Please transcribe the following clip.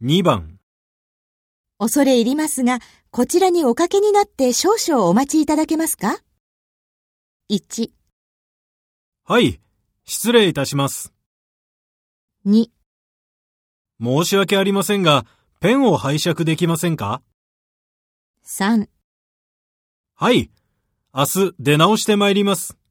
2番。 恐れ入りますが、こちらにおかけになって少々お待ちいただけますか？ 1、 はい、失礼いたします。 2、 申し訳ありませんが、ペンを拝借できませんか？ 3 はい、明日出直してまいります。